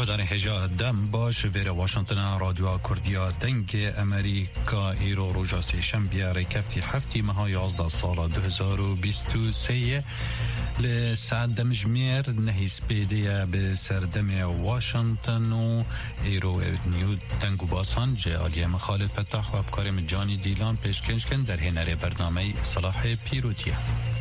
هدار هجا دم باش ویر واشنطن رادیو کردیا دنگ امریکا ایرو روژا سیشن بیاره کفتی هفتی مها 11 سال 2023 لساعت دمجمیر نهی سپیدیه به سردم واشنطن و ایرو نیو دنگو باسان جالی مخالد فتح و افکار مجانی دیلان پیشکنش کن در هنر برنامه صلاح پیروتیه.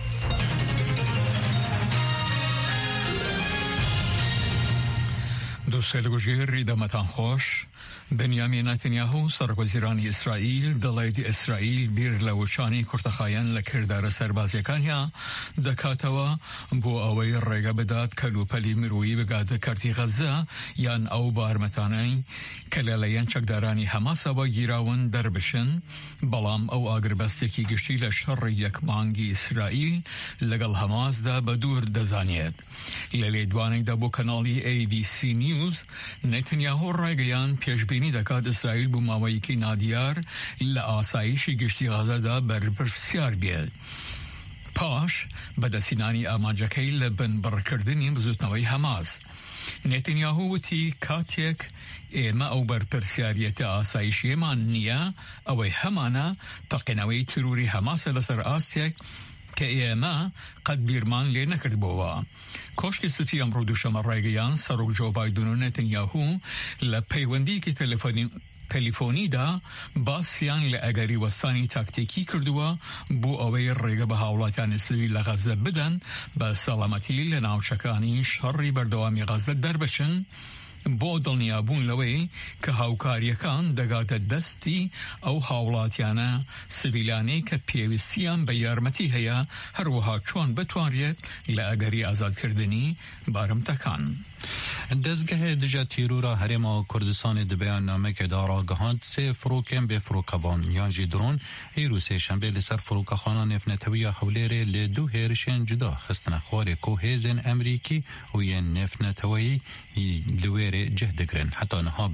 دوستان گوشگیر دمتان خوش. بنیامین نتانیاهو سرکوزیرانی اسرائیل دلایل اسرائیل بیر لوچانی کرتخایان لکردار سربازیکانیا دکاتوا بو اوی رگا بداد کلوپلی مروی بگاد کرتی غزه یان او بارمتانی کلالیان چکدارانی حماس و گیراون دربشن بلام او آگربستی کی گشتی لشر یک مانگی اسرائیل لگل حماس دا بدور دزانید لیدوانی دا بو کانالی ABC نیوز نتانیاهو رگیان پیشبینی دکات اسرائیل بو ماویکی نادیار لآسایشی گشتی غزه دا برپرسیار بیاد. پاش بدسینانی آماجکی لبن برکردنی بزودنوی حماس. نتانیاهو وتی کاتیک ایما او برپرسیاریت آسایشی من نیا اوی همانا تقنوی تروری حماس لسر آسیک که ایما قد بیرمان لی نکرد بوا. کشک سوتی امرو دوشم رایگیان سروک جو بایدن و نتانیاهو لپیوندی که تلفنی دا باسیان لأگری وستانی تاکتیکی کردوا بو اوی ریگه به حولاتیان سویل غزه بدن به سلامتی لناوشکانی شری بردوامی غزه در بشن بو دڵنیابوون لەوەی کە هاوکاریەکان دەگاتە دەستی ئەو هاوڵاتیانە سڤیلانەی کە پێویستیان بە یارمەتی هەیە هەروەها چۆن بتوانرێت لە ئەگەری ئازادکردنی بارمتەکان. دزگه دجا تیرورا هرما کردستان دبیان نامه که دارا گهاند سه فروکن به فروکوان یانجی درون ایروسی شنبه لسر فروکخانه نفنتوی حولیره لدو هیرشن جدا خستن خوار کوهیزن امریکی و یه نفنتوی لویر جهدگرن حتی نها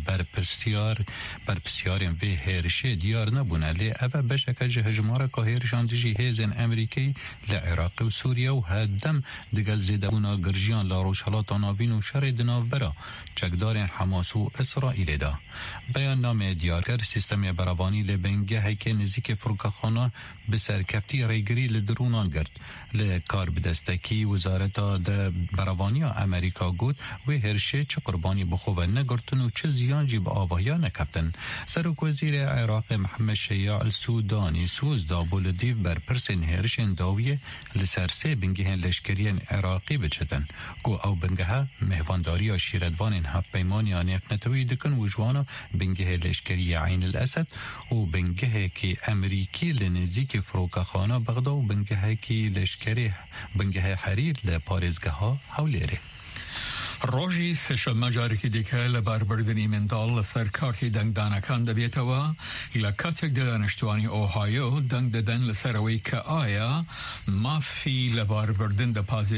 برپسیارن و هیرشه دیار نبونه لی اوه بشکه جهجماره که هیرشان دجی هیزن امریکی لعراق و سوریا و هدم دگل زیدونا گرجیان لاروشالات آناوین و شر دناو برا چکدارین حماس و اسرائیل دا. بیان نام دیارکر سیستم براوانی لبنگه که نزیک فروکخانه بسرکفتی ریگری لدرونان گرد. لکار بدستکی وزارت دا براوانی امریکا گود و هرشه چه قربانی بخواه نگرتن و چه زیانجی با آوایا نکفتن. سرک وزیر عراق محمد شیع السودانی سوز دا بولدیو بر پرسن هرشن داویه لسرسه بنگه لشکرین عراقی بچتن. گو او بنگه مهوانداری شیردوان هفت پیمانی نفنتوی دکن وجوانا بنگه لشکری عین الاسد و بنگه که امریکی لنزیک فروکخانه بغدا و بنگه که لشکری بنگه حریر لپارزگه ها حولیره. روژی سشنبه جارێکی دیکە لە باربردنی منداڵ لەسەر کارتی دەنگدانەکان دەبێتەوە لە کاتێک دانیشتوانی ئۆهایۆ دەنگ دەدەن لەسەرەوەی کە ئایا مافی لە باربردن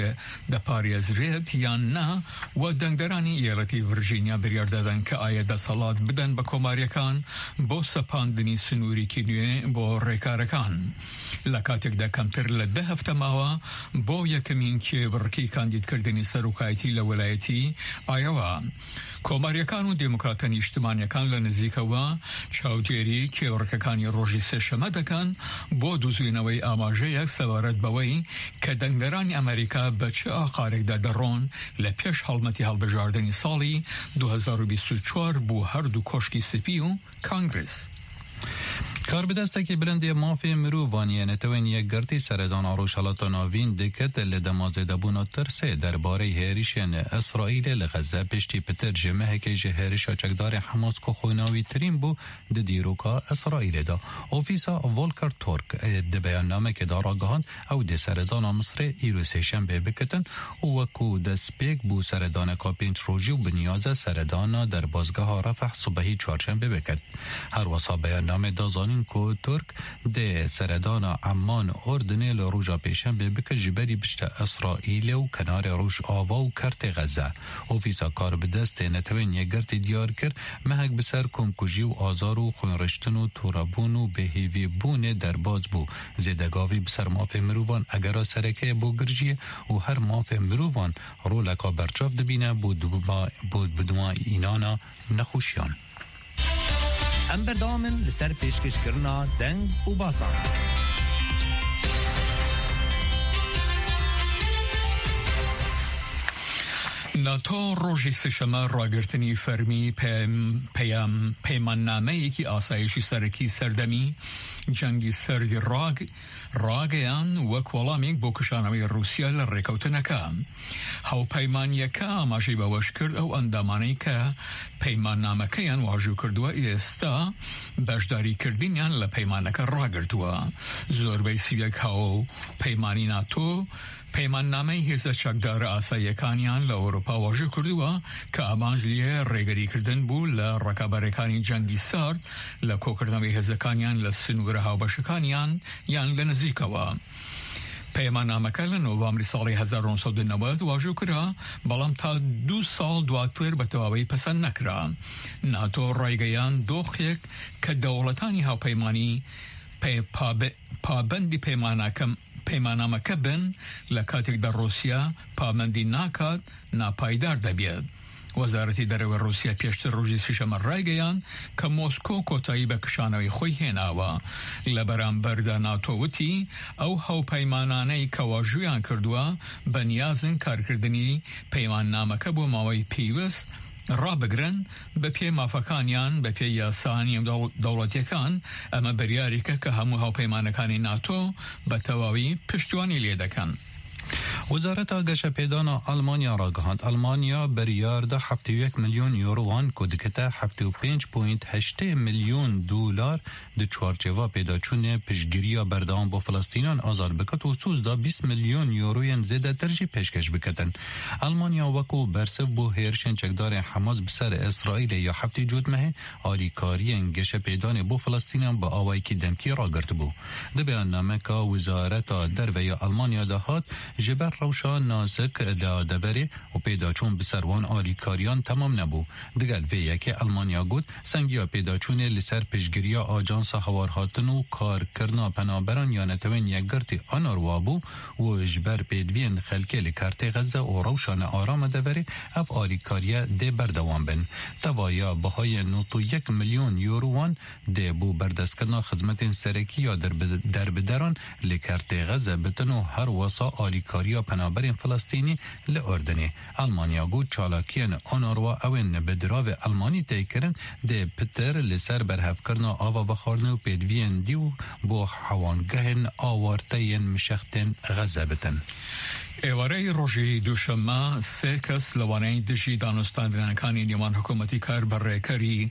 دەپارێزرێت یان نا و دەنگدەرانی ئیالەتی ڤرجینیا بریار دەدەن کە ئایا دەسەڵات بدەن بە کۆماریەکان بۆ سەپاندنی سنوورێکی نوێ بۆ ڕێکارەکان. لە کاتێکدا کەمتر لە 10 هەفتە ماوە بۆ یەکەمین کێبڕکی کاندیدکردنی سەرۆکایەتی لە وەلایەتی ئایەوا. کۆماریەکان و دموکراتە نیشتمانیەکان لە نزیکەوە چاودێری کێوەڕکەکانی ڕۆژی سێشەمە دەکەن بۆ دزوینەوەی ئاماژەیەک سەبارەت بەوەی کە دەنگدەرانی ئەمریکا بە چه ئاقارێکدا دەڕۆن لە پێش هەڵمەتی هەڵبژاردننی ساڵی 2024 بۆ هەردوو کۆشکی سپی و کانگرس. کار بدسته بلندی مافی مرووانی نتوین یک گرتی سردان آروشالات ناوین دکت لدمازده بونا ترسه درباره هریشن اسرائیل لغزه پشتی پتر جمعه که جهرش چکدار حماس که خویناوی ترین بو دیروکا اسرائیل دا. اوفیسا والکر تورک بیان نامه که دار آگاهاند او ده سردان مصر ایروسیشن بکتن و وکو دسپیک بو سردان کابینت روژی و بنیازه سردان در بازگاه رفح صبحی چارچنبه بکت. هر واسا بیان نامه دازانی دکن کو ترک ده سردان عمان اردن لروجا پیشن به بک جبری بشت اسرائیل و کنار روش آوا و کرت غزه اوفیسا کار به دست نتوین یگرت دیار کرد مهک بسر کمکوژی و آزار و خونرشتن و تورابون و بهیوی بون در باز بو زیدگاوی بسر ماف مروان اگر سرکه بو گرجیه و هر ماف مروان رولکا برچاف دبینه بود بدوان اینانا نخوشیان ام بردامن لسر پیشکش کرنا دنگ و باسان ناتو روژی سشما راگرتنی فرمی پیمان نامه یکی آسایشی سرکی سردمی جنگی سردی راگیان و کوالامیک بو کشانوی روسیا لرکوتنکا هاو پیمان یکا ماشی باوش کرد او اندامانی که پیمان نامه کیان واجو کردوا ایستا بشداری کردینیان لپیمانکا راگرتوا زور بیسی یک هاو پیمانی ناتو پیمان نامه هیز چکدار آسایکانیان لأوروپا واجه کردوا که امانجلیه ریگری کردن بو لرکابرکانی جنگی سرد لکوکردنوی هزکانیان لسنوگره هاو بشکانیان یان لنزیکوا پیمان نامه که لنوامری سالی 1990 واجه کرا بلام تا 2 سال دواتر بتواوی پسند نکرا ناتو رایگیان دوخیک که دولتانی هاو پیمانی پابندی پیمانامه که بن لکاتک در روسیا پابندی ناکات ناپایدار دبید وزارتی درو روسیا پیشتر روزی سشم رایگیان که موسکو کوتایی بکشانوی خوی هناوا لبران برده ناتووتی او هاو پیمانانه که واجویان کردوا بنیازن کارکردنی پیمان نامه که بو ماوی پیوست را بگرن به پی مافکانیان به پی یاسانی دولتیکان اما بریاری که همو هاو پیمانکانی ناتو به تواوی پشتوانی لیدکن وزارت آگش پیدانا آلمانیا را گهاند آلمانیا بریارده 71 میلیون یوروان کدکتا 75.8 میلیون دلار د چوارچوا پیدا چونه پشگیریا بردام با فلسطینان آزار بکت و سوز دا 20 میلیون یوروین زیده ترجی پیشکش بکتن آلمانیا وکو برسف بو هیرشن چکدار حماس بسر اسرائیل یا هفته جودمه آریکاری گش پیدان بو فلسطینان با آوائی که دمکی را گرد بو ده بیان نامه که وزارت در وی آلمانیا دهات جبر روشان نازک دادوری و پیداچون بسروان آریکاریان تمام نبو دگل ویه که المانیا گود سنگیا پیداچون لسر پشگیریا آجانس هوارهاتن و کار کرنا پنابران یا نتوین یک گرتی آناروابو و جبر پیدوین خلکه لکارت غزه و روشان آرام دوری اف آریکاریا ده بردوان بن توایا بهای 91 میلیون یوروان ده بو بردست کرنا خدمت سرکی یا در بدران لکارت غزه بتنو هر واسا آریکاریا پنابرین فلسطینی لأردنی آلمانیا گود چالاکیان آناروا اوین بدراو آلمانی تیکرن ده پتر لسر برهف کرنا آوا و خارنو پیدوین دیو بو حوانگهن آوارتین مشختن غزه بتن ایواره روژی دوشنبه 3 کس لوانه دژی دانستاندنکانی نیمان حکومتی کار بر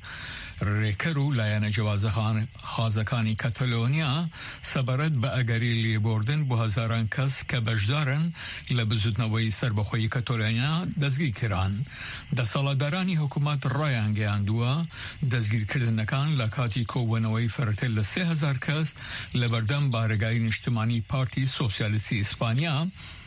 ریکرو لایان جوازخانی کاتالونیا سبرد به اگری لی بردن بو هزاران کس که بجدارن لبزودنوی سربخوی کاتالونیا دزگیر کران ده سالادارانی حکومت رایانگی اندوا دزگیر کردنکان لکاتی کوونوی فرتل 3000 کس لبردن بارگای اجتماعی پارتی سوسیالیستی اسپانیا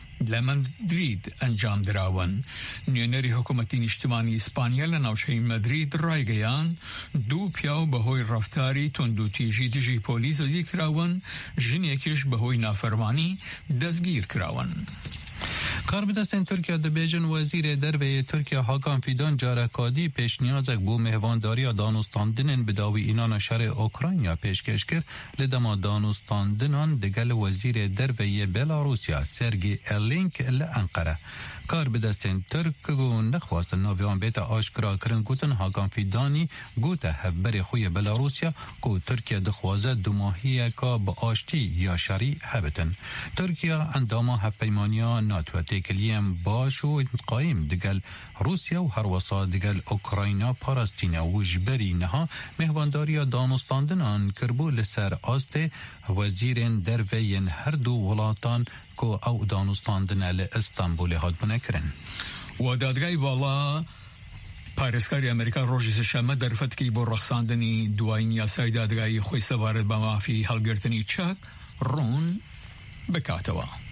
لمدرید انجام دراون نیونری حکومتی اجتماعی اسپانیا لناوشهی مدرید رایگیان دو پیاو بهوی رفتاری تندوتیجی دجی پولیس ازی کراون جن یکیش بهوی نافرمانی دزگیر کراون کار بدستن ترکیه دبیجن وزیر دربه ترکیه حاکم فیدان جارکادی پیش نیازک بو مهوانداری دانستاندنن بداوی اینان شر اوکراینیا پیشکش کرد لدما دانستاندنان دگل وزیر دربه بلاروسیا سرگی الینک لانقره کار بدستن ترک و نخواست ناویان بیت آشکرا کرن گوتن حاکم فیدانی گوته هفبر خوی بلاروسیا کو ترکیه دخوازه دوماهیه که با آشتی یا شری هبتن ترکیه انداما هفپیمانیا ناتو تکلیم باش و قایم دگل روسیا و هر وسا دگل اوکراینا پاراستینه و جبری نها مهوانداری دانستاندنان کربو لسر آست وزیرین دروین هر دو ولاتان که او دانستاندنه لإستانبول هاد بنکرن و دادگای بالا پارێزکاری ئەمریکا ڕۆژی سەشەممە دەرفەتکی بۆ ڕەخساندنی دوایین یاسای دادگایی خۆی سەبارەت بە مافی هەڵگرتنی چەک ڕوون بکاتەوە.